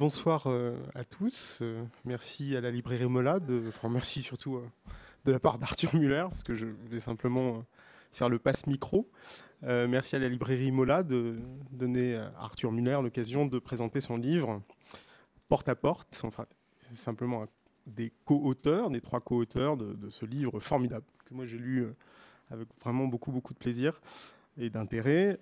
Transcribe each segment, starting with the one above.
Bonsoir à tous. Merci à la librairie Mola, merci surtout de la part d'Arthur Muller, parce que je vais simplement faire le passe-micro. Merci à la librairie Mola de donner à Arthur Muller l'occasion de présenter son livre Porte à Porte, enfin simplement des co-auteurs, des 3 co-auteurs de ce livre formidable, que moi j'ai lu avec vraiment beaucoup de plaisir et d'intérêt.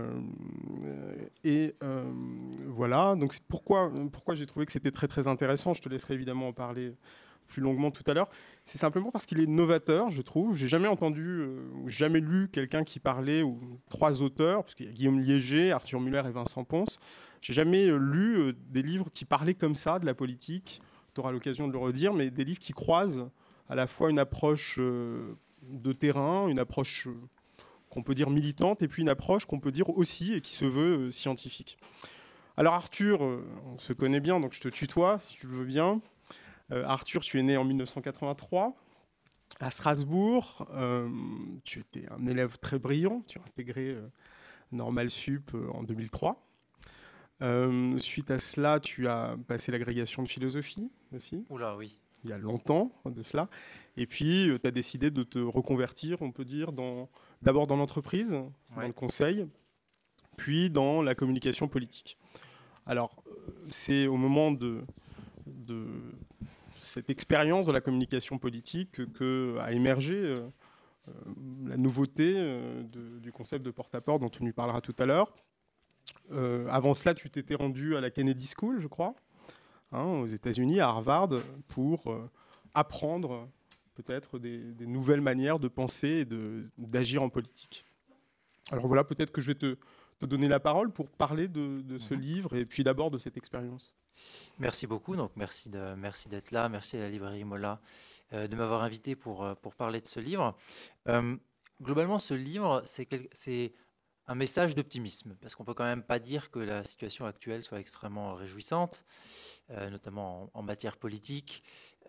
Voilà, donc c'est pourquoi j'ai trouvé que c'était très intéressant. Je te laisserai évidemment en parler plus longuement tout à l'heure. C'est simplement parce qu'il est novateur, je trouve. J'ai jamais entendu, jamais lu quelqu'un qui parlait, ou 3 auteurs, parce qu'il y a Guillaume Liéger, Arthur Muller et Vincent Pons. J'ai jamais lu des livres qui parlaient comme ça de la politique. Tu auras l'occasion de le redire, mais des livres qui croisent à la fois une approche de terrain, une approche qu'on peut dire militante, et puis une approche qu'on peut dire aussi, et qui se veut scientifique. Alors Arthur, on se connaît bien, donc je te tutoie, si tu le veux bien. Arthur, tu es né en 1983, à Strasbourg. Tu étais un élève très brillant, tu as intégré Normal Sup en 2003. Suite à cela, tu as passé l'agrégation de philosophie aussi. Oula, oui. Il y a longtemps de cela. Et puis, tu as décidé de te reconvertir, on peut dire, d'abord dans l'entreprise, dans le conseil, puis dans la communication politique. Alors, c'est au moment de cette expérience de la communication politique qu'a émergé la nouveauté du concept de porte-à-porte dont tu nous parleras tout à l'heure. Avant cela, tu t'étais rendu à la Kennedy School, je crois, aux États-Unis, à Harvard, pour apprendre peut-être des nouvelles manières de penser et d'agir en politique. Alors voilà, peut-être que je vais te donner la parole pour parler de ce livre et puis d'abord de cette expérience. Merci beaucoup, donc merci d'être là, merci à la librairie Mola de m'avoir invité pour parler de ce livre. Globalement, ce livre, c'est un message d'optimisme, parce qu'on peut quand même pas dire que la situation actuelle soit extrêmement réjouissante, notamment en matière politique.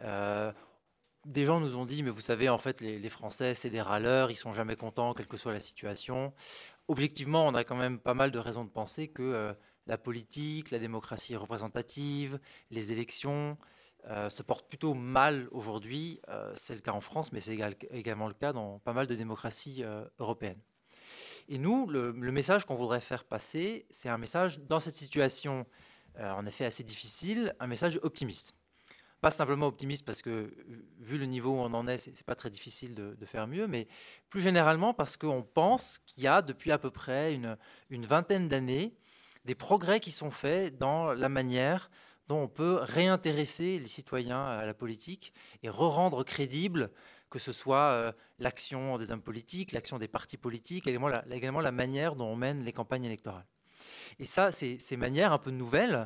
Des gens nous ont dit, mais vous savez, en fait, les Français, c'est des râleurs, ils sont jamais contents, quelle que soit la situation. Objectivement, on a quand même pas mal de raisons de penser que la politique, la démocratie représentative, les élections se portent plutôt mal aujourd'hui. C'est le cas en France, mais c'est également le cas dans pas mal de démocraties européennes. Et nous, le message qu'on voudrait faire passer, c'est un message dans cette situation, en effet assez difficile, un message optimiste. Pas simplement optimiste parce que, vu le niveau où on en est, c'est pas très difficile de faire mieux, mais plus généralement parce qu'on pense qu'il y a depuis à peu près une vingtaine d'années des progrès qui sont faits dans la manière dont on peut réintéresser les citoyens à la politique et re-rendre crédible que ce soit l'action des hommes politiques, l'action des partis politiques, et également la manière dont on mène les campagnes électorales. Et ça, ces manières un peu nouvelles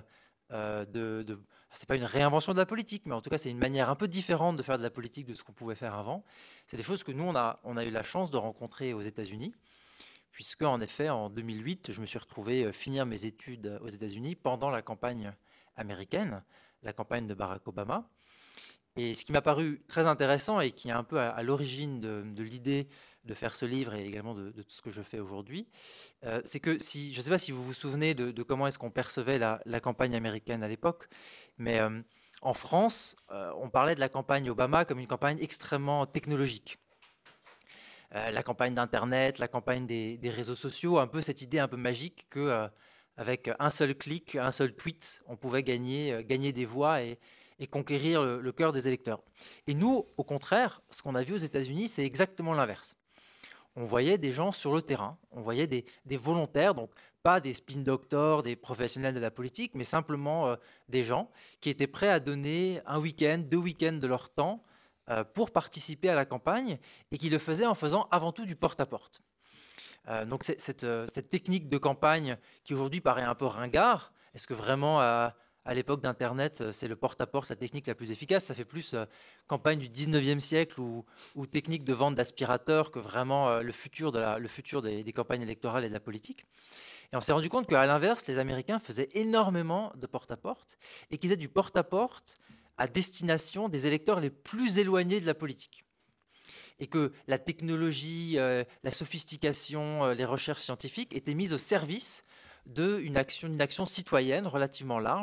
c'est pas une réinvention de la politique, mais en tout cas, c'est une manière un peu différente de faire de la politique de ce qu'on pouvait faire avant. C'est des choses que nous, on a eu la chance de rencontrer aux États-Unis, puisque, en effet, en 2008, je me suis retrouvé finir mes études aux États-Unis pendant la campagne américaine, la campagne de Barack Obama. Et ce qui m'a paru très intéressant et qui est un peu à l'origine de l'idée de faire ce livre et également de tout ce que je fais aujourd'hui, c'est que je ne sais pas si vous vous souvenez de comment est-ce qu'on percevait la campagne américaine à l'époque, mais en France, on parlait de la campagne Obama comme une campagne extrêmement technologique. La campagne d'Internet, la campagne des réseaux sociaux, un peu cette idée un peu magique que avec un seul clic, un seul tweet, on pouvait gagner des voix et conquérir le cœur des électeurs. Et nous, au contraire, ce qu'on a vu aux États-Unis, c'est exactement l'inverse. On voyait des gens sur le terrain, on voyait des volontaires, donc pas des spin doctors, des professionnels de la politique, mais simplement des gens qui étaient prêts à donner un week-end, 2 week-ends de leur temps pour participer à la campagne et qui le faisaient en faisant avant tout du porte-à-porte. Donc cette technique de campagne qui aujourd'hui paraît un peu ringard, est-ce que vraiment à l'époque d'Internet, c'est le porte-à-porte la technique la plus efficace? Ça fait plus campagne du 19e siècle ou technique de vente d'aspirateurs que vraiment le futur des campagnes électorales et de la politique. Et on s'est rendu compte qu'à l'inverse, les Américains faisaient énormément de porte-à-porte et qu'ils faisaient du porte-à-porte à destination des électeurs les plus éloignés de la politique. Et que la technologie, la sophistication, les recherches scientifiques étaient mises au service d'une action citoyenne relativement large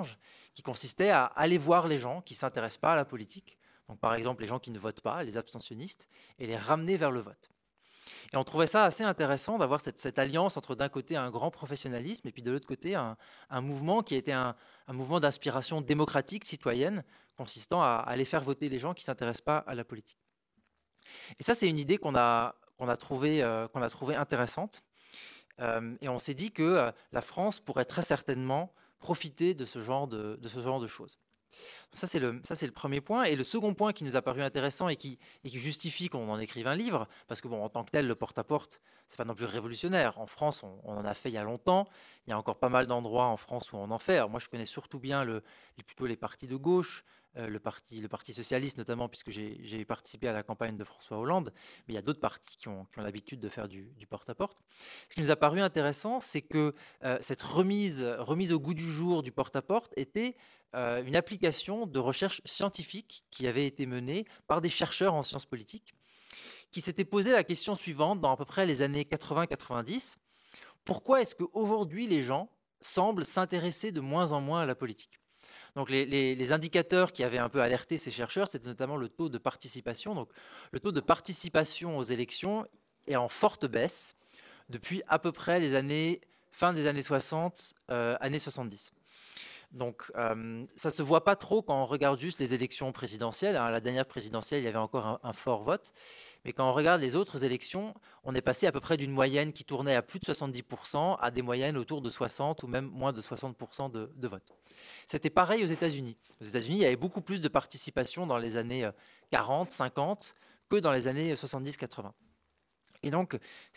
qui consistait à aller voir les gens qui ne s'intéressent pas à la politique, donc par exemple les gens qui ne votent pas, les abstentionnistes, et les ramener vers le vote. Et on trouvait ça assez intéressant d'avoir cette alliance entre d'un côté un grand professionnalisme et puis de l'autre côté un mouvement qui était un mouvement d'inspiration démocratique, citoyenne, consistant à aller faire voter les gens qui ne s'intéressent pas à la politique. Et ça, c'est une idée qu'on a trouvée intéressante. Et on s'est dit que la France pourrait très certainement profiter de ce genre de choses. Ça, c'est le premier point. Et le second point qui nous a paru intéressant et qui justifie qu'on en écrive un livre, parce que bon, en tant que tel, le porte-à-porte, c'est pas non plus révolutionnaire. En France, on en a fait il y a longtemps. Il y a encore pas mal d'endroits en France où on en fait. Alors moi, je connais surtout bien plutôt les partis de gauche, le parti socialiste notamment, puisque j'ai participé à la campagne de François Hollande, mais il y a d'autres partis qui ont l'habitude de faire du porte-à-porte. Ce qui nous a paru intéressant, c'est que cette remise au goût du jour du porte-à-porte était une application de recherche scientifique qui avait été menée par des chercheurs en sciences politiques, qui s'étaient posé la question suivante dans à peu près les années 80-90. Pourquoi est-ce qu'aujourd'hui les gens semblent s'intéresser de moins en moins à la politique ? Donc les indicateurs qui avaient un peu alerté ces chercheurs, c'était notamment le taux de participation. Donc le taux de participation aux élections est en forte baisse depuis à peu près fin des années 60, années 70. Donc ça ne se voit pas trop quand on regarde juste les élections présidentielles. À la dernière présidentielle, il y avait encore un fort vote. Mais quand on regarde les autres élections, on est passé à peu près d'une moyenne qui tournait à plus de 70% à des moyennes autour de 60 ou même moins de 60% de vote. C'était pareil aux États-Unis. Aux États-Unis, il y avait beaucoup plus de participation dans les années 40, 50 que dans les années 70-80. Et donc,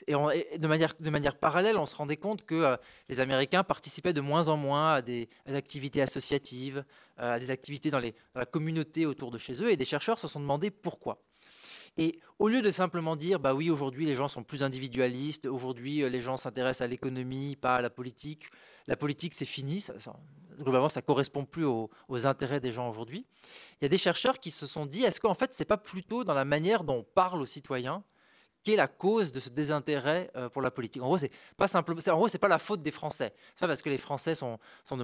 de manière parallèle, on se rendait compte que les Américains participaient de moins en moins à des activités associatives, à des activités dans la communauté autour de chez eux, et des chercheurs se sont demandé pourquoi. Et au lieu de simplement dire, bah oui, aujourd'hui les gens sont plus individualistes, aujourd'hui les gens s'intéressent à l'économie, pas à la politique c'est fini, globalement ça ne correspond plus aux intérêts des gens aujourd'hui, il y a des chercheurs qui se sont dit, est-ce qu'en fait c'est pas plutôt dans la manière dont on parle aux citoyens qu'est la cause de ce désintérêt pour la politique. En gros, c'est pas la faute des Français. C'est pas parce que les Français sont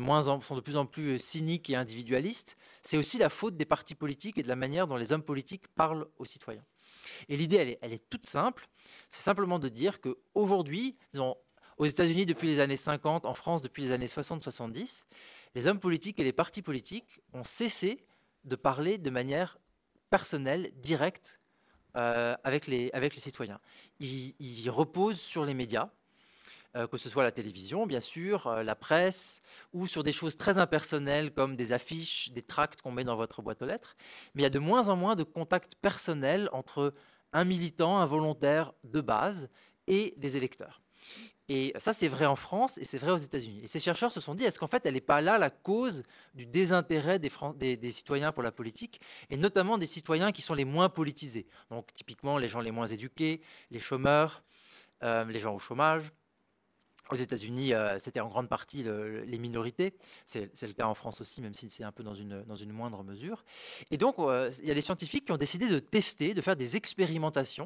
de plus en plus cyniques et individualistes. C'est aussi la faute des partis politiques et de la manière dont les hommes politiques parlent aux citoyens. Et l'idée, elle est toute simple. C'est simplement de dire qu'aujourd'hui, aux États-Unis depuis les années 50, en France depuis les années 60-70, les hommes politiques et les partis politiques ont cessé de parler de manière personnelle, directe, avec les citoyens. Ils reposent sur les médias, que ce soit la télévision, bien sûr, la presse, ou sur des choses très impersonnelles comme des affiches, des tracts qu'on met dans votre boîte aux lettres. Mais il y a de moins en moins de contacts personnels entre un militant, un volontaire de base et des électeurs. Et ça, c'est vrai en France et c'est vrai aux États-Unis. Et ces chercheurs se sont dit, est-ce qu'en fait, elle n'est pas là la cause du désintérêt des citoyens pour la politique, et notamment des citoyens qui sont les moins politisés. Donc, typiquement, les gens les moins éduqués, les chômeurs, les gens au chômage. Aux États-Unis, c'était en grande partie les minorités. C'est le cas en France aussi, même si c'est un peu dans une moindre mesure. Et donc, il y a des scientifiques qui ont décidé de tester, de faire des expérimentations,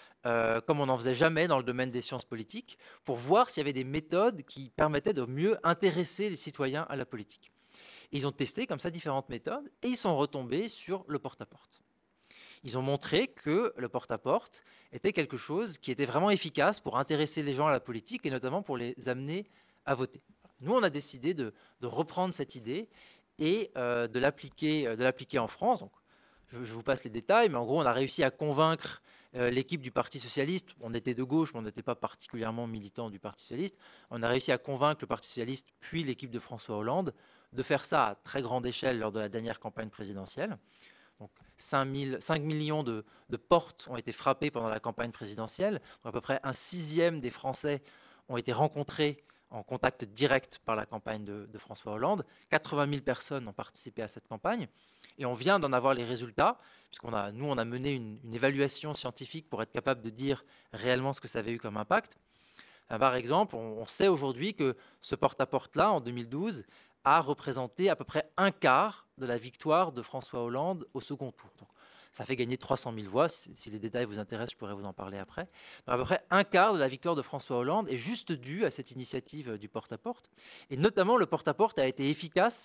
comme on n'en faisait jamais dans le domaine des sciences politiques, pour voir s'il y avait des méthodes qui permettaient de mieux intéresser les citoyens à la politique. Et ils ont testé comme ça différentes méthodes et ils sont retombés sur le porte-à-porte. Ils ont montré que le porte-à-porte était quelque chose qui était vraiment efficace pour intéresser les gens à la politique et notamment pour les amener à voter. Nous, on a décidé de reprendre cette idée et de l'appliquer en France. Donc, je vous passe les détails, mais en gros, on a réussi à convaincre l'équipe du Parti socialiste. On était de gauche, mais on n'était pas particulièrement militant du Parti socialiste. On a réussi à convaincre le Parti socialiste, puis l'équipe de François Hollande, de faire ça à très grande échelle lors de la dernière campagne présidentielle. Donc 5 millions de portes ont été frappées pendant la campagne présidentielle. Donc à peu près un sixième des Français ont été rencontrés en contact direct par la campagne de François Hollande. 80 000 personnes ont participé à cette campagne. Et on vient d'en avoir les résultats, puisqu'on a mené une évaluation scientifique pour être capable de dire réellement ce que ça avait eu comme impact. Par exemple, on sait aujourd'hui que ce porte-à-porte-là, en 2012, a représenté à peu près un quart de la victoire de François Hollande au second tour. Donc, ça fait gagner 300 000 voix. Si les détails vous intéressent, je pourrais vous en parler après. Donc, à peu près un quart de la victoire de François Hollande est juste due à cette initiative du porte-à-porte. Et notamment, le porte-à-porte a été efficace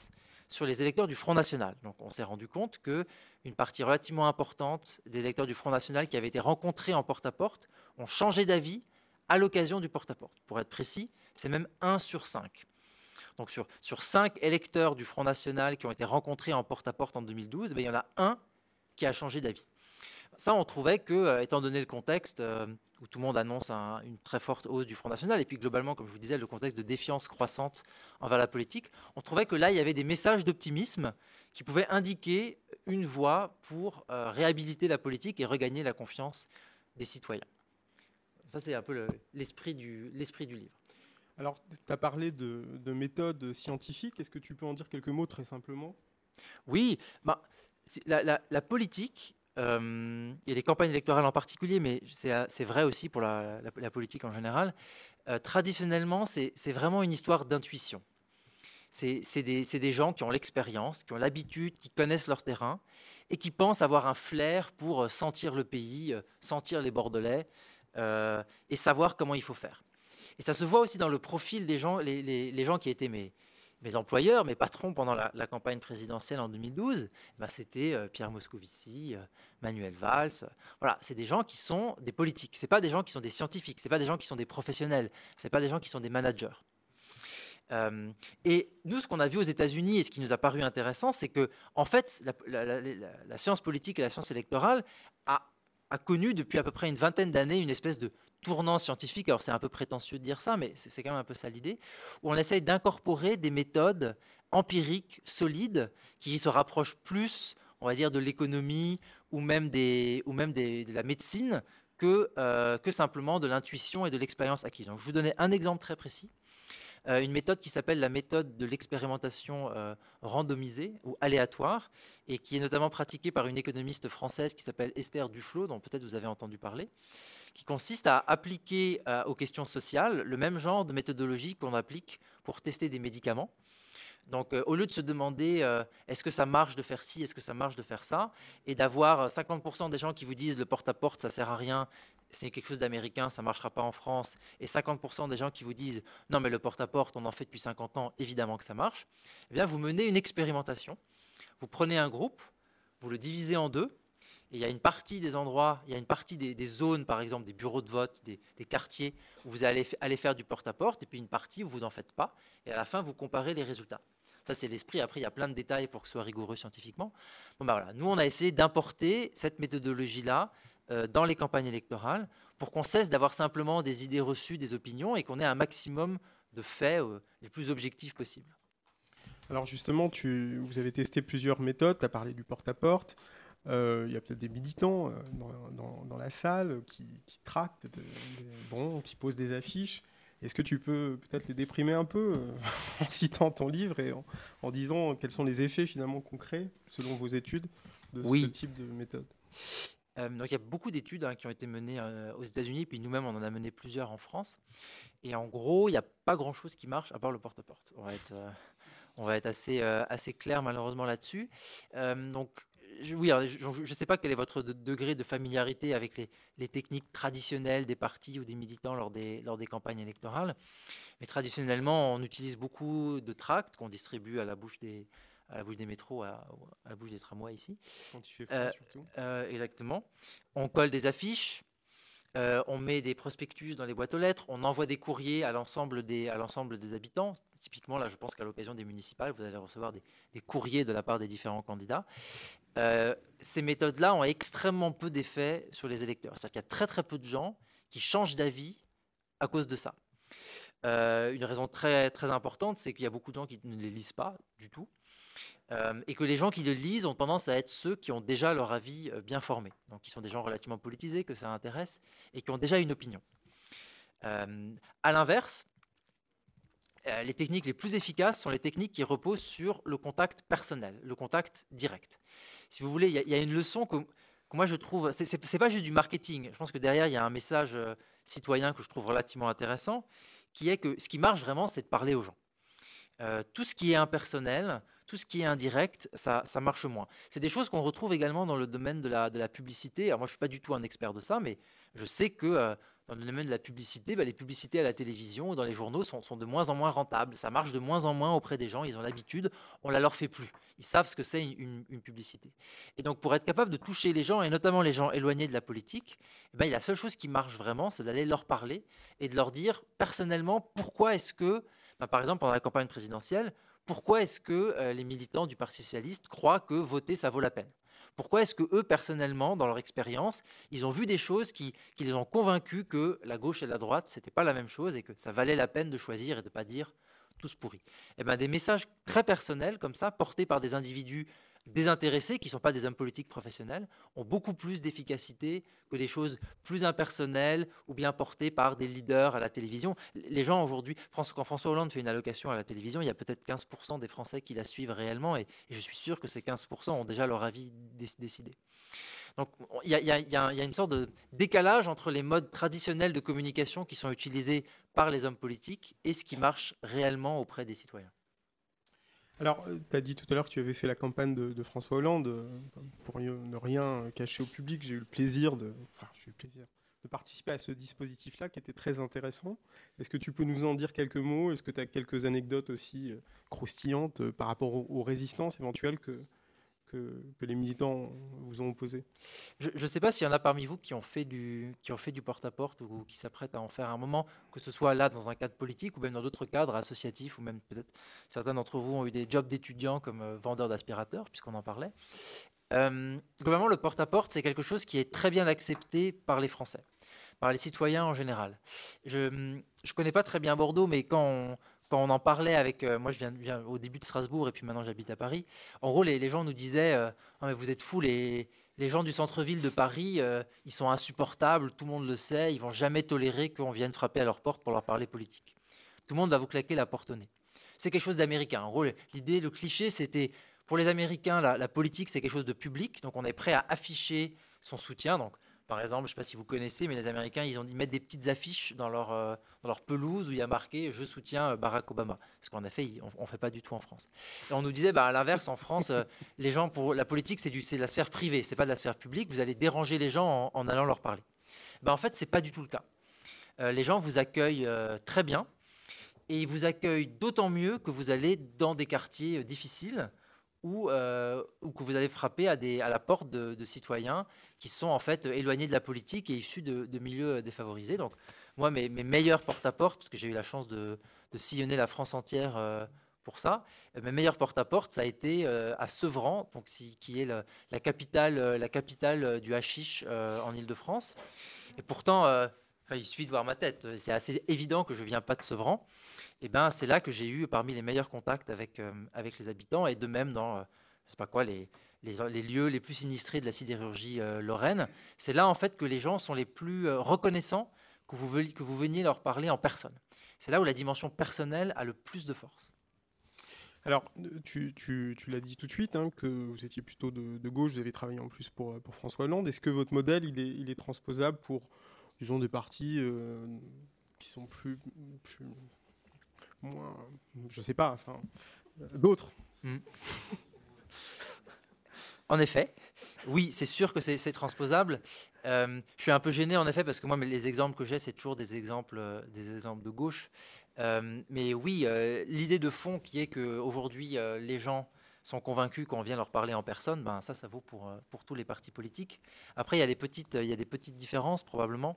sur les électeurs du Front National. Donc on s'est rendu compte qu'une partie relativement importante des électeurs du Front National qui avaient été rencontrés en porte-à-porte ont changé d'avis à l'occasion du porte-à-porte. Pour être précis, c'est même 1 sur 5. Donc sur 5 électeurs du Front National qui ont été rencontrés en porte-à-porte en 2012, il y en a un qui a changé d'avis. Ça, on trouvait que, étant donné le contexte où tout le monde annonce une très forte hausse du Front National, et puis globalement, comme je vous disais, le contexte de défiance croissante envers la politique, on trouvait que là, il y avait des messages d'optimisme qui pouvaient indiquer une voie pour réhabiliter la politique et regagner la confiance des citoyens. Ça, c'est un peu l'esprit du livre. Alors, tu as parlé de méthodes scientifiques. Est-ce que tu peux en dire quelques mots très simplement? Oui, la politique, et les campagnes électorales en particulier, mais c'est vrai aussi pour la politique en général, traditionnellement, c'est vraiment une histoire d'intuition. C'est des gens qui ont l'expérience, qui ont l'habitude, qui connaissent leur terrain et qui pensent avoir un flair pour sentir le pays, sentir les Bordelais et savoir comment il faut faire. Et ça se voit aussi dans le profil des gens, les gens qui étaient mes employeurs, mes patrons pendant la campagne présidentielle en 2012. C'était Pierre Moscovici, Manuel Valls. Voilà, c'est des gens qui sont des politiques. Ce n'est pas des gens qui sont des scientifiques, ce n'est pas des gens qui sont des professionnels, ce n'est pas des gens qui sont des managers. Et nous, ce qu'on a vu aux États-Unis et ce qui nous a paru intéressant, c'est que, en fait, la science politique et la science électorale a connu depuis à peu près une vingtaine d'années une espèce de tournant scientifique. Alors c'est un peu prétentieux de dire ça, mais c'est quand même un peu ça l'idée, où on essaye d'incorporer des méthodes empiriques, solides, qui se rapprochent plus, on va dire, de l'économie ou même de la médecine que simplement de l'intuition et de l'expérience acquise. Donc je vous donnais un exemple très précis. Une méthode qui s'appelle la méthode de l'expérimentation randomisée ou aléatoire et qui est notamment pratiquée par une économiste française qui s'appelle Esther Duflo, dont peut-être vous avez entendu parler, qui consiste à appliquer aux questions sociales le même genre de méthodologie qu'on applique pour tester des médicaments. Donc, au lieu de se demander est-ce que ça marche de faire ci, est-ce que ça marche de faire ça, et d'avoir 50% des gens qui vous disent le porte-à-porte, ça sert à rien, c'est quelque chose d'américain, ça ne marchera pas en France, et 50% des gens qui vous disent non, mais le porte-à-porte, on en fait depuis 50 ans, évidemment que ça marche, eh bien, vous menez une expérimentation. Vous prenez un groupe, vous le divisez en deux, et il y a une partie des endroits, il y a une partie des zones, par exemple des bureaux de vote, des quartiers, où vous allez faire du porte-à-porte, et puis une partie où vous n'en faites pas, et à la fin, vous comparez les résultats. Ça, c'est l'esprit. Après, il y a plein de détails pour que ce soit rigoureux scientifiquement. Voilà. Nous, on a essayé d'importer cette méthodologie-là dans les campagnes électorales pour qu'on cesse d'avoir simplement des idées reçues, des opinions, et qu'on ait un maximum de faits les plus objectifs possibles. Alors justement, vous avez testé plusieurs méthodes. Tu as parlé du porte-à-porte. Il y a peut-être des militants dans la salle qui tractent qui posent des affiches. Est-ce que tu peux peut-être les déprimer un peu en citant ton livre et en disant quels sont les effets finalement concrets, selon vos études, de ce type de méthode? Donc il y a beaucoup d'études qui ont été menées aux États-Unis, puis nous-mêmes on en a mené plusieurs en France. Et en gros, il n'y a pas grand-chose qui marche à part le porte-à-porte. On va être assez clair malheureusement là-dessus. Donc je ne sais pas quel est votre degré de familiarité avec les techniques traditionnelles des partis ou des militants lors des campagnes électorales. Mais traditionnellement, on utilise beaucoup de tracts qu'on distribue à la bouche des métros, à la bouche des tramways ici. Quand il fait froid surtout. Exactement. On colle des affiches. On met des prospectus dans les boîtes aux lettres, on envoie des courriers à l'ensemble des habitants. Typiquement, là, je pense qu'à l'occasion des municipales, vous allez recevoir des courriers de la part des différents candidats. Ces méthodes-là ont extrêmement peu d'effet sur les électeurs. C'est-à-dire qu'il y a très très peu de gens qui changent d'avis à cause de ça. Une raison très, très importante, c'est qu'il y a beaucoup de gens qui ne les lisent pas du tout. Et que les gens qui le lisent ont tendance à être ceux qui ont déjà leur avis bien formé, donc qui sont des gens relativement politisés, que ça intéresse, et qui ont déjà une opinion. À l'inverse, les techniques les plus efficaces sont les techniques qui reposent sur le contact personnel, le contact direct. Si vous voulez, il y a une leçon que moi je trouve, c'est pas juste du marketing, je pense que derrière il y a un message citoyen que je trouve relativement intéressant, qui est que ce qui marche vraiment, c'est de parler aux gens. Tout ce qui est impersonnel, tout ce qui est indirect, ça marche moins. C'est des choses qu'on retrouve également dans le domaine de la publicité. Alors moi, je ne suis pas du tout un expert de ça, mais je sais que dans le domaine de la publicité, les publicités à la télévision ou dans les journaux sont de moins en moins rentables. Ça marche de moins en moins auprès des gens. Ils ont l'habitude, on ne la leur fait plus. Ils savent ce que c'est une publicité. Et donc, pour être capable de toucher les gens, et notamment les gens éloignés de la politique, la seule chose qui marche vraiment, c'est d'aller leur parler et de leur dire personnellement pourquoi est-ce que, par exemple, pendant la campagne présidentielle, pourquoi est-ce que les militants du Parti socialiste croient que voter, ça vaut la peine? Pourquoi est-ce que eux, personnellement, dans leur expérience, ils ont vu des choses qui les ont convaincus que la gauche et la droite, c'était pas la même chose et que ça valait la peine de choisir et de ne pas dire tous pourris. Des messages très personnels comme ça, portés par des individus désintéressés, qui ne sont pas des hommes politiques professionnels, ont beaucoup plus d'efficacité que des choses plus impersonnelles ou bien portées par des leaders à la télévision. Les gens aujourd'hui, quand François Hollande fait une allocation à la télévision, il y a peut-être 15% des Français qui la suivent réellement et je suis sûr que ces 15% ont déjà leur avis décidé. Donc il y a une sorte de décalage entre les modes traditionnels de communication qui sont utilisés par les hommes politiques et ce qui marche réellement auprès des citoyens. Alors, tu as dit tout à l'heure que tu avais fait la campagne de François Hollande. Pour ne rien cacher au public, j'ai eu le plaisir de participer à ce dispositif-là qui était très intéressant. Est-ce que tu peux nous en dire quelques mots? Est-ce que tu as quelques anecdotes aussi croustillantes par rapport aux résistances éventuelles que les militants vous ont opposées? Je ne sais pas s'il y en a parmi vous qui ont fait du porte-à-porte ou qui s'apprêtent à en faire un moment, que ce soit là dans un cadre politique ou même dans d'autres cadres associatifs, ou même peut-être certains d'entre vous ont eu des jobs d'étudiants comme vendeurs d'aspirateurs, puisqu'on en parlait. Globalement, le porte-à-porte, c'est quelque chose qui est très bien accepté par les Français, par les citoyens en général. Je ne connais pas très bien Bordeaux, mais quand on en parlait avec... moi, je viens au début de Strasbourg et puis maintenant j'habite à Paris. En gros, les gens nous disaient ah, mais vous êtes fous, les gens du centre-ville de Paris, ils sont insupportables, tout le monde le sait, ils ne vont jamais tolérer qu'on vienne frapper à leur porte pour leur parler politique. Tout le monde va vous claquer la porte au nez. C'est quelque chose d'américain. En gros, l'idée, le cliché, c'était... Pour les Américains, la politique, c'est quelque chose de public, donc on est prêt à afficher son soutien. Donc, par exemple, je ne sais pas si vous connaissez, mais les Américains, ils mettent des petites affiches dans leur pelouse où il y a marqué « Je soutiens Barack Obama ». Parce qu'en effet, on ne fait pas du tout en France. Et on nous disait, à l'inverse, en France, les gens, pour la politique, c'est de la sphère privée, ce n'est pas de la sphère publique, vous allez déranger les gens en allant leur parler. En fait, ce n'est pas du tout le cas. Les gens vous accueillent très bien, et ils vous accueillent d'autant mieux que vous allez dans des quartiers difficiles, ou que vous allez frapper à la porte de citoyens qui sont en fait éloignés de la politique et issus de milieux défavorisés. Donc moi, mes meilleurs porte-à-porte, parce que j'ai eu la chance de sillonner la France entière pour ça, mes meilleurs porte-à-porte, ça a été à Sevran, donc, qui est la capitale du hashish en Île-de-France. Et pourtant, il suffit de voir ma tête, c'est assez évident que je ne viens pas de Sevran. Et c'est là que j'ai eu parmi les meilleurs contacts avec les habitants, et de même dans les lieux les plus sinistrés de la sidérurgie lorraine. C'est là en fait que les gens sont les plus reconnaissants que vous veniez leur parler en personne. C'est là où la dimension personnelle a le plus de force. Alors, tu l'as dit tout de suite, que vous étiez plutôt de gauche, vous avez travaillé en plus pour François Hollande. Est-ce que votre modèle, il est transposable pour, disons, des partis qui sont moins, je sais pas, d'autres? En effet, oui, c'est sûr que c'est transposable. Je suis un peu gêné, en effet, parce que moi, les exemples que j'ai, c'est toujours des exemples de gauche. Mais oui, l'idée de fond qui est qu'aujourd'hui, les gens sont convaincus qu'on vient leur parler en personne, ça vaut pour tous les partis politiques. Après, il y a des petites différences, probablement.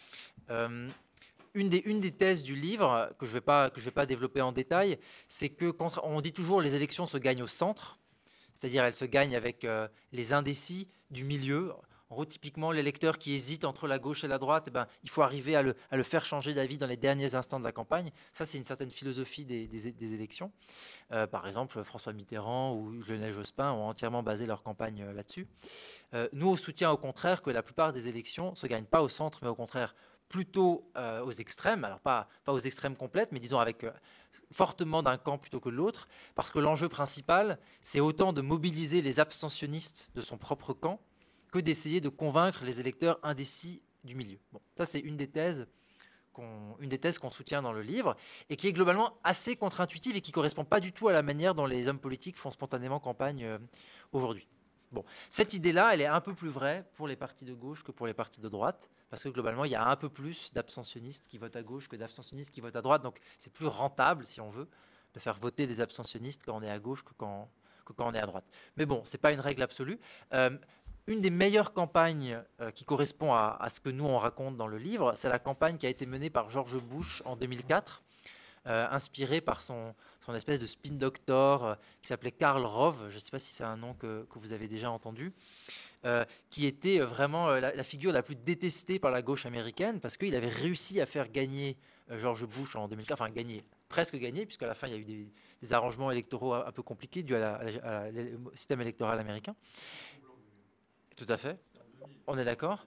Une des thèses du livre, que je vais pas développer en détail, c'est que quand on dit toujours les élections se gagnent au centre, c'est-à-dire elles se gagnent avec les indécis du milieu. En gros, typiquement, l'électeur qui hésite entre la gauche et la droite, il faut arriver à le faire changer d'avis dans les derniers instants de la campagne. Ça, c'est une certaine philosophie des élections. Par exemple, François Mitterrand ou Lionel Jospin ont entièrement basé leur campagne là-dessus. Nous, on soutient au contraire que la plupart des élections ne se gagnent pas au centre, mais au contraire plutôt aux extrêmes. Alors, pas aux extrêmes complètes, mais disons avec fortement d'un camp plutôt que de l'autre, parce que l'enjeu principal, c'est autant de mobiliser les abstentionnistes de son propre camp que d'essayer de convaincre les électeurs indécis du milieu. Bon, ça, c'est une des thèses qu'on soutient dans le livre, et qui est globalement assez contre-intuitive et qui ne correspond pas du tout à la manière dont les hommes politiques font spontanément campagne aujourd'hui. Bon, cette idée-là, elle est un peu plus vraie pour les partis de gauche que pour les partis de droite, parce que globalement, il y a un peu plus d'abstentionnistes qui votent à gauche que d'abstentionnistes qui votent à droite, donc c'est plus rentable, si on veut, de faire voter des abstentionnistes quand on est à gauche que quand on est à droite. Mais bon, c'est pas une règle absolue. Une des meilleures campagnes qui correspond à ce que nous on raconte dans le livre, c'est la campagne qui a été menée par George Bush en 2004, inspiré par son espèce de spin doctor qui s'appelait Karl Rove, je ne sais pas si c'est un nom que vous avez déjà entendu, qui était vraiment la figure la plus détestée par la gauche américaine parce qu'il avait réussi à faire gagner George Bush en 2004, enfin gagner, presque gagné, puisqu'à la fin il y a eu des arrangements électoraux un peu compliqués dus au système électoral américain. Tout à fait, on est d'accord.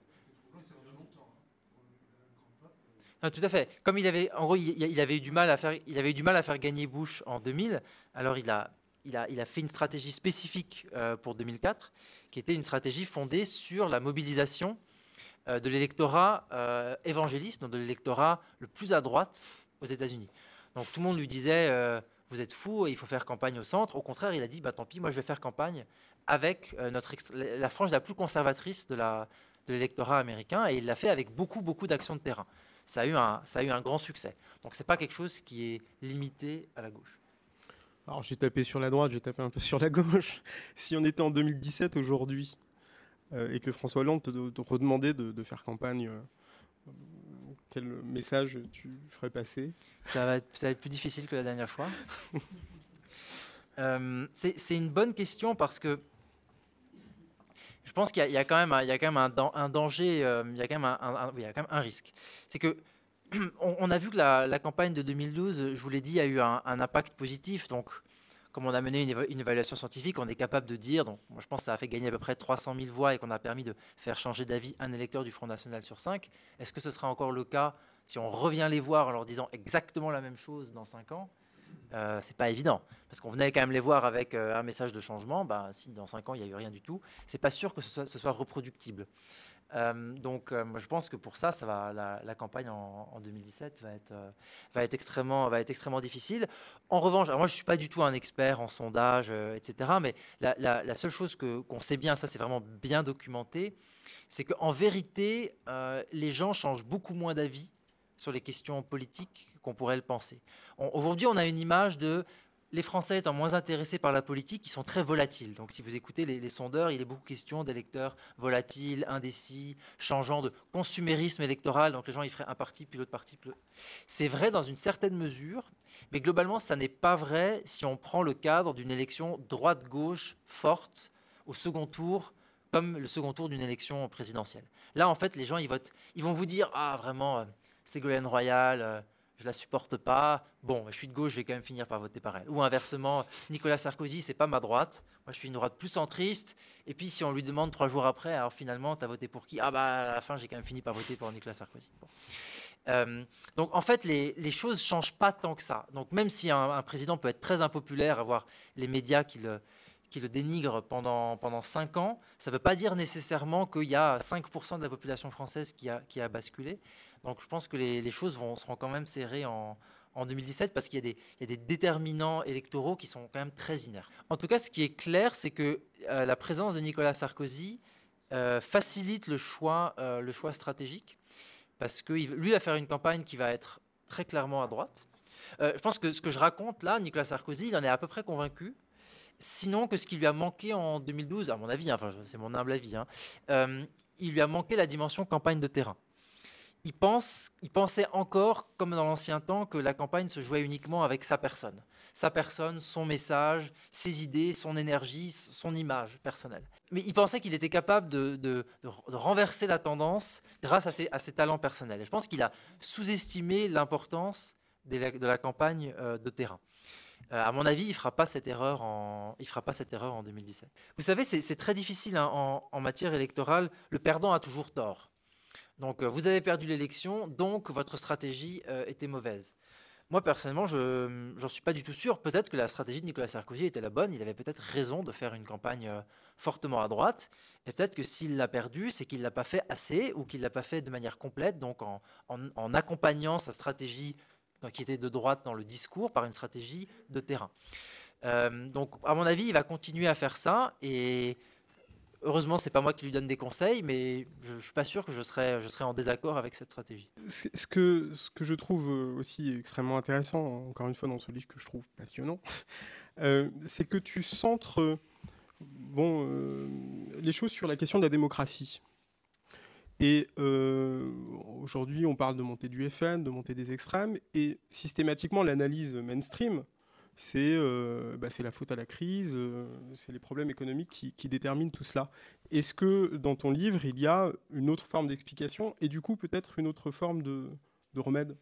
Ah, tout à fait. Comme il avait, en gros, il avait eu du mal à faire gagner Bush en 2000. Alors il a fait une stratégie spécifique pour 2004, qui était une stratégie fondée sur la mobilisation de l'électorat évangéliste, donc de l'électorat le plus à droite aux États-Unis. Donc tout le monde lui disait vous êtes fou, il faut faire campagne au centre. Au contraire, il a dit bah tant pis, moi je vais faire campagne avec la frange la plus conservatrice de l'électorat américain, et il l'a fait avec beaucoup d'actions de terrain. Ça a eu un grand succès. Donc c'est pas quelque chose qui est limité à la gauche. Alors j'ai tapé sur la droite, j'ai tapé un peu sur la gauche. Si on était en 2017 aujourd'hui et que François Hollande te redemandait de faire campagne, quel message tu ferais passer? Ça va être plus difficile que la dernière fois. C'est une bonne question parce que je pense qu'il y a quand même un danger, il y a quand même un risque. C'est que on a vu que la campagne de 2012, je vous l'ai dit, a eu un impact positif. Donc, comme on a mené une évaluation scientifique, on est capable de dire, donc moi je pense que ça a fait gagner à peu près 300 000 voix et qu'on a permis de faire changer d'avis un électeur du Front National sur 5. Est-ce que ce sera encore le cas si on revient les voir en leur disant exactement la même chose dans 5 ans? C'est pas évident, parce qu'on venait quand même les voir avec un message de changement. Si dans 5 ans il n'y a eu rien du tout, c'est pas sûr que ce soit reproductible. Donc, je pense que pour ça la campagne en 2017 va être extrêmement difficile. En revanche, alors moi je suis pas du tout un expert en sondage, etc. Mais la seule chose qu'on sait bien, ça c'est vraiment bien documenté, c'est qu'en vérité, les gens changent beaucoup moins d'avis sur les questions politiques qu'on pourrait le penser. Aujourd'hui, on a une image de les Français étant moins intéressés par la politique, ils sont très volatiles. Donc si vous écoutez les sondeurs, il est beaucoup question d'électeurs volatiles, indécis, changeant de consumérisme électoral. Donc les gens, ils feraient un parti, puis l'autre parti. C'est vrai dans une certaine mesure, mais globalement, ça n'est pas vrai si on prend le cadre d'une élection droite-gauche forte au second tour, comme le second tour d'une élection présidentielle. Là, en fait, les gens, ils votent. Ils vont vous dire, ah, vraiment, Ségolène Royal, je la supporte pas. Bon, je suis de gauche, je vais quand même finir par voter par elle. Ou inversement, Nicolas Sarkozy, c'est pas ma droite. Moi, je suis une droite plus centriste. Et puis, si on lui demande 3 jours après, alors finalement, tu as voté pour qui? Ah bah, à la fin, j'ai quand même fini par voter pour Nicolas Sarkozy. Bon. Donc, en fait, les choses changent pas tant que ça. Donc, même si un président peut être très impopulaire, avoir les médias qui le dénigrent pendant 5 ans, ça ne veut pas dire nécessairement qu'il y a 5% de la population française qui a basculé. Donc je pense que les choses seront quand même serrées en 2017 parce qu'il y a des déterminants électoraux qui sont quand même très inertes. En tout cas, ce qui est clair, c'est que la présence de Nicolas Sarkozy facilite le choix stratégique parce que lui va faire une campagne qui va être très clairement à droite. Je pense que ce que je raconte là, Nicolas Sarkozy, il en est à peu près convaincu. Sinon que ce qui lui a manqué en 2012, à mon avis, enfin c'est mon humble avis, il lui a manqué la dimension campagne de terrain. Il pensait encore, comme dans l'ancien temps, que la campagne se jouait uniquement avec sa personne. Sa personne, son message, ses idées, son énergie, son image personnelle. Mais il pensait qu'il était capable de renverser la tendance grâce à ses talents personnels. Et je pense qu'il a sous-estimé l'importance de la campagne de terrain. À mon avis, il ne fera pas cette erreur en 2017. Vous savez, c'est très difficile en matière électorale. Le perdant a toujours tort. Donc, vous avez perdu l'élection, donc votre stratégie était mauvaise. Moi, personnellement, j'en suis pas du tout sûr. Peut-être que la stratégie de Nicolas Sarkozy était la bonne. Il avait peut-être raison de faire une campagne fortement à droite. Et peut-être que s'il l'a perdu, c'est qu'il ne l'a pas fait assez ou qu'il ne l'a pas fait de manière complète, donc en accompagnant sa stratégie qui était de droite dans le discours par une stratégie de terrain. Donc, à mon avis, il va continuer à faire ça. Et heureusement, c'est pas moi qui lui donne des conseils, mais je suis pas sûr que je serais en désaccord avec cette stratégie. Ce que je trouve aussi extrêmement intéressant, encore une fois dans ce livre que je trouve passionnant, c'est que tu centres les choses sur la question de la démocratie. Et aujourd'hui, on parle de montée du FN, de montée des extrêmes, et systématiquement, l'analyse mainstream, c'est la faute à la crise, c'est les problèmes économiques qui déterminent tout cela. Est-ce que dans ton livre, il y a une autre forme d'explication, et du coup, peut-être une autre forme de remède?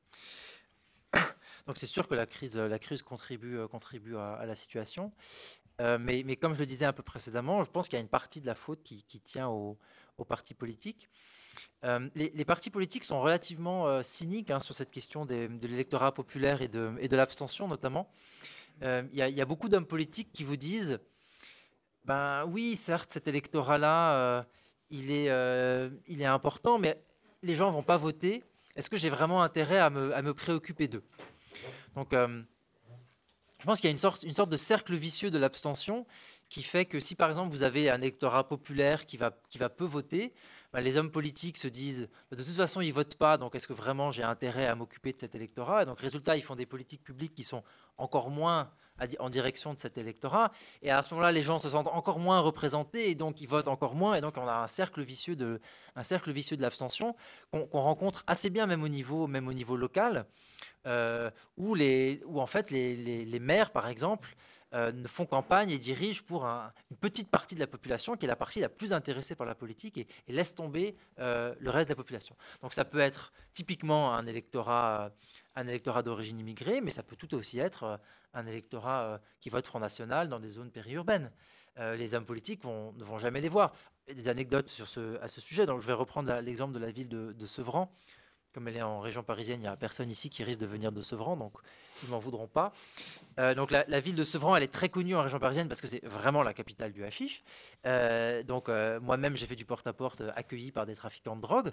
Donc c'est sûr que la crise contribue à la situation. Mais comme je le disais un peu précédemment, je pense qu'il y a une partie de la faute qui tient aux partis politiques. Les partis politiques sont relativement cyniques sur cette question de l'électorat populaire et de l'abstention notamment. Il y a beaucoup d'hommes politiques qui vous disent, ben oui, certes, cet électorat-là, il est important, mais les gens vont pas voter. Est-ce que j'ai vraiment intérêt à me préoccuper d'eux? Donc, je pense qu'il y a une sorte de cercle vicieux de l'abstention qui fait que si par exemple vous avez un électorat populaire qui va peu voter, ben, les hommes politiques se disent de toute façon ils votent pas, donc est-ce que vraiment j'ai intérêt à m'occuper de cet électorat? Et donc résultat, ils font des politiques publiques qui sont encore moins en direction de cet électorat, et à ce moment-là les gens se sentent encore moins représentés et donc ils votent encore moins, et donc on a un cercle vicieux de l'abstention qu'on rencontre assez bien même au niveau local, où en fait les maires, par exemple, ne font campagne et dirigent pour une petite partie de la population, qui est la partie la plus intéressée par la politique, et laissent tomber le reste de la population. Donc ça peut être typiquement un électorat d'origine immigrée, mais ça peut tout aussi être un électorat qui vote Front National dans des zones périurbaines. Les hommes politiques ne vont jamais les voir. Il y a des anecdotes à ce sujet, donc je vais reprendre l'exemple de la ville de Sevran. Comme elle est en région parisienne, il n'y a personne ici qui risque de venir de Sevran, donc ils ne m'en voudront pas. Donc la ville de Sevran, elle est très connue en région parisienne parce que c'est vraiment la capitale du hashish. Moi-même, j'ai fait du porte-à-porte accueilli par des trafiquants de drogue.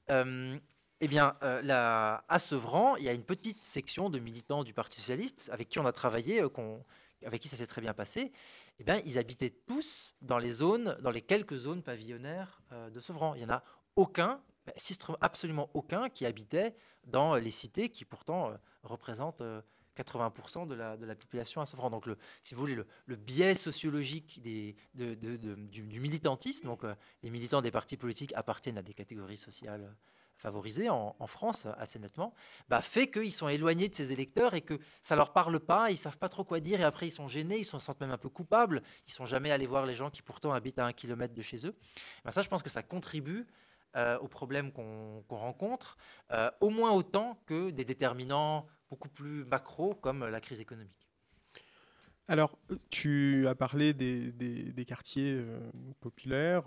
À Sevran, il y a une petite section de militants du Parti socialiste avec qui on a travaillé, avec qui ça s'est très bien passé. Eh bien, ils habitaient tous dans les quelques zones pavillonnaires de Sevran. Il n'y en a aucun, absolument aucun, qui habitait dans les cités qui pourtant représentent 80% de la population à Sevran. Donc, si vous voulez, le biais sociologique du militantisme, donc les militants des partis politiques appartiennent à des catégories sociales favorisées en France assez nettement, fait qu'ils sont éloignés de ces électeurs et que ça leur parle pas, ils savent pas trop quoi dire, et après ils sont gênés, ils se sentent même un peu coupables, ils sont jamais allés voir les gens qui pourtant habitent à 1 kilomètre de chez eux. Ça, je pense que ça contribue aux problèmes qu'on rencontre, au moins autant que des déterminants beaucoup plus macro comme la crise économique. Alors, tu as parlé des quartiers populaires.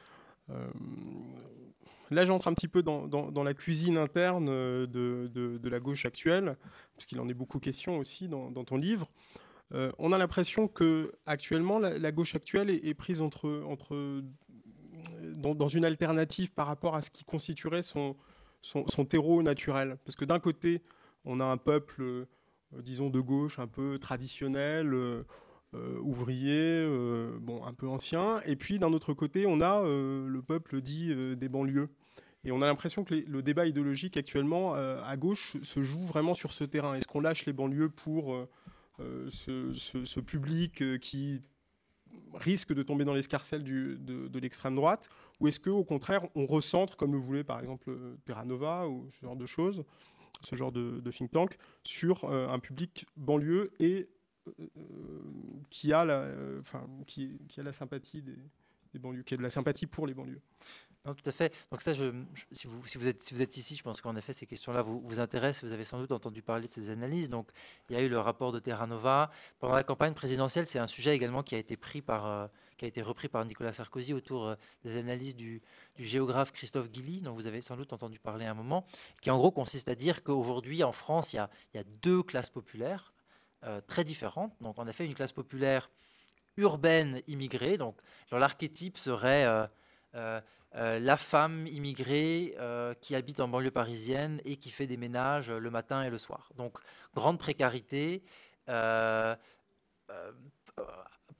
Là, j'entre un petit peu dans la cuisine interne de la gauche actuelle, puisqu'il en est beaucoup question aussi dans ton livre. On a l'impression que actuellement, la gauche actuelle est prise dans une alternative par rapport à ce qui constituerait son terreau naturel. Parce que d'un côté, on a un peuple, disons, de gauche un peu traditionnel, ouvrier, un peu ancien. Et puis, d'un autre côté, on a le peuple dit des banlieues. Et on a l'impression que le débat idéologique actuellement, à gauche, se joue vraiment sur ce terrain. Est-ce qu'on lâche les banlieues pour ce public qui risque de tomber dans l'escarcelle de l'extrême droite, ou est-ce qu'au contraire, on recentre, comme le voulait par exemple Terra Nova ou ce genre de choses, ce genre de think tank, sur un public banlieue et qui a la sympathie des banlieues, qui a de la sympathie pour les banlieues. Non, tout à fait. Donc ça, si vous êtes ici, je pense qu'en effet, ces questions-là vous intéressent. Vous avez sans doute entendu parler de ces analyses. Donc, il y a eu le rapport de Terra Nova. Pendant la campagne présidentielle, c'est un sujet également qui a été repris par Nicolas Sarkozy autour des analyses du géographe Christophe Guilly, dont vous avez sans doute entendu parler à un moment, qui en gros consiste à dire qu'aujourd'hui, en France, il y a deux classes populaires très différentes. Donc, en effet, une classe populaire urbaine immigrée. Donc, l'archétype serait la femme immigrée qui habite en banlieue parisienne et qui fait des ménages le matin et le soir. Donc, grande précarité,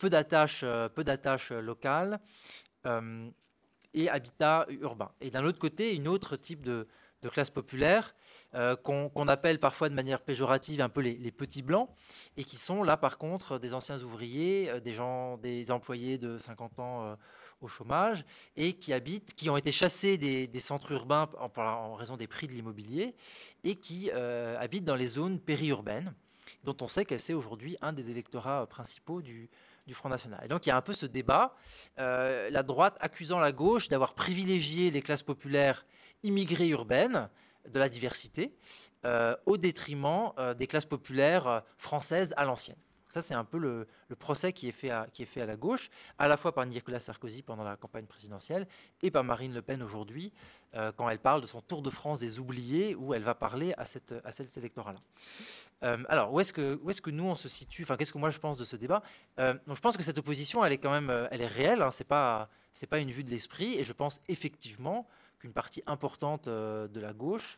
peu d'attaches locales et habitat urbain. Et d'un autre côté, une autre type de classe populaire qu'on appelle parfois de manière péjorative un peu les petits blancs, et qui sont là par contre des anciens ouvriers, des employés de 50 ans au chômage, et qui ont été chassés des centres urbains en raison des prix de l'immobilier, et qui habitent dans les zones périurbaines, dont on sait que c'est aujourd'hui un des électorats principaux du Front National. Et donc il y a un peu ce débat, la droite accusant la gauche d'avoir privilégié les classes populaires immigrées urbaines, de la diversité, au détriment des classes populaires françaises à l'ancienne. Ça, c'est un peu le procès qui est fait à la gauche, à la fois par Nicolas Sarkozy pendant la campagne présidentielle et par Marine Le Pen aujourd'hui, quand elle parle de son tour de France des oubliés, où elle va parler à cet électorat-là. Alors, où est-ce que nous, on se situe? Enfin, qu'est-ce que moi, je pense de ce débat? Donc, je pense que cette opposition, elle est quand même elle est réelle. Hein, c'est pas une vue de l'esprit. Et je pense effectivement qu'une partie importante de la gauche...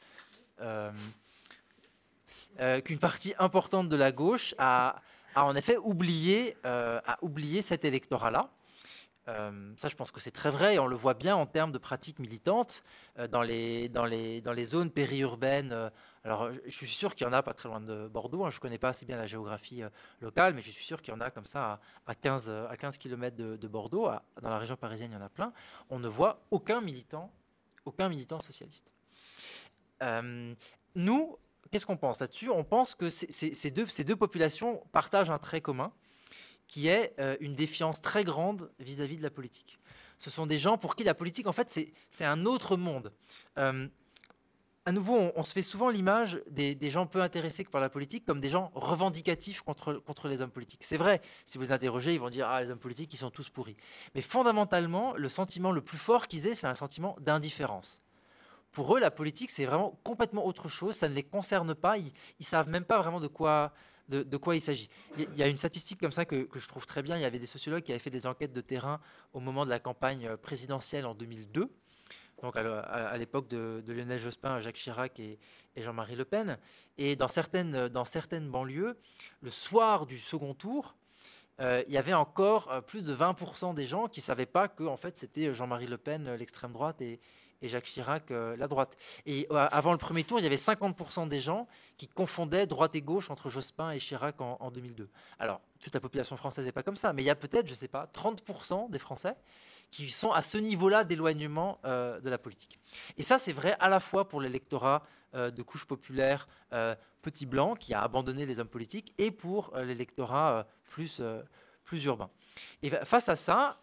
a en effet oublié cet électorat-là. Ça, je pense que c'est très vrai, et on le voit bien en termes de pratiques militantes dans les zones périurbaines. Alors, je suis sûr qu'il y en a pas très loin de Bordeaux. Hein, je ne connais pas assez bien la géographie locale, mais je suis sûr qu'il y en a comme ça à 15 km de Bordeaux. Dans la région parisienne, il y en a plein. On ne voit aucun militant socialiste. Nous, qu'est-ce qu'on pense là-dessus? On pense que ces deux populations partagent un trait commun, qui est une défiance très grande vis-à-vis de la politique. Ce sont des gens pour qui la politique, en fait, c'est un autre monde. À nouveau, on se fait souvent l'image des gens peu intéressés par la politique comme des gens revendicatifs contre les hommes politiques. C'est vrai, si vous les interrogez, ils vont dire « Ah, les hommes politiques, ils sont tous pourris ». Mais fondamentalement, le sentiment le plus fort qu'ils aient, c'est un sentiment d'indifférence. Pour eux, la politique, c'est vraiment complètement autre chose. Ça ne les concerne pas. Ils ne savent même pas vraiment de quoi il s'agit. Il y a une statistique comme ça que je trouve très bien. Il y avait des sociologues qui avaient fait des enquêtes de terrain au moment de la campagne présidentielle en 2002, donc à l'époque de Lionel Jospin, Jacques Chirac et Jean-Marie Le Pen. Et dans certaines banlieues, le soir du second tour, il y avait encore plus de 20% des gens qui ne savaient pas que en fait, c'était Jean-Marie Le Pen, l'extrême droite, et Jacques Chirac, la droite. Et avant le premier tour, il y avait 50% des gens qui confondaient droite et gauche entre Jospin et Chirac en 2002. Alors, toute la population française n'est pas comme ça, mais il y a peut-être, je ne sais pas, 30% des Français qui sont à ce niveau-là d'éloignement de la politique. Et ça, c'est vrai à la fois pour l'électorat de couche populaire petit blanc qui a abandonné les hommes politiques, et pour l'électorat plus urbain. Et face à ça...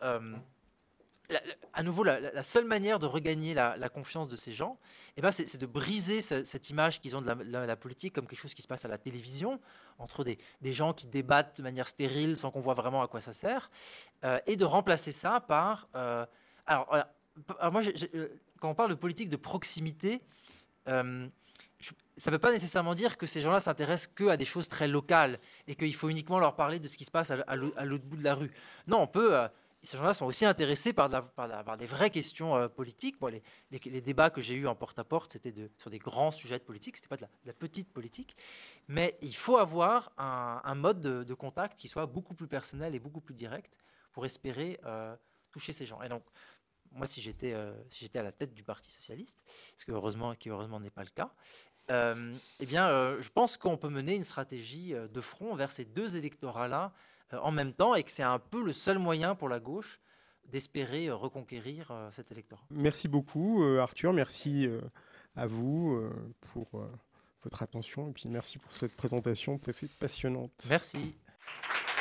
à nouveau, la seule manière de regagner la confiance de ces gens, c'est de briser cette image qu'ils ont de la politique comme quelque chose qui se passe à la télévision, entre des gens qui débattent de manière stérile sans qu'on voit vraiment à quoi ça sert, et de remplacer ça par... alors moi, quand on parle de politique de proximité, ça ne veut pas nécessairement dire que ces gens-là s'intéressent qu'à des choses très locales et qu'il faut uniquement leur parler de ce qui se passe à l'autre bout de la rue. Non, on peut... ces gens-là sont aussi intéressés par des vraies questions politiques. Bon, les débats que j'ai eus en porte-à-porte, c'était sur des grands sujets de politique, ce n'était pas de la petite politique. Mais il faut avoir un mode de contact qui soit beaucoup plus personnel et beaucoup plus direct pour espérer toucher ces gens. Et donc, moi, si j'étais à la tête du Parti socialiste, ce qui heureusement n'est pas le cas, je pense qu'on peut mener une stratégie de front vers ces deux électorats-là en même temps, et que c'est un peu le seul moyen pour la gauche d'espérer reconquérir cet électorat. Merci beaucoup Arthur, merci à vous pour votre attention, et puis merci pour cette présentation tout à fait passionnante. Merci.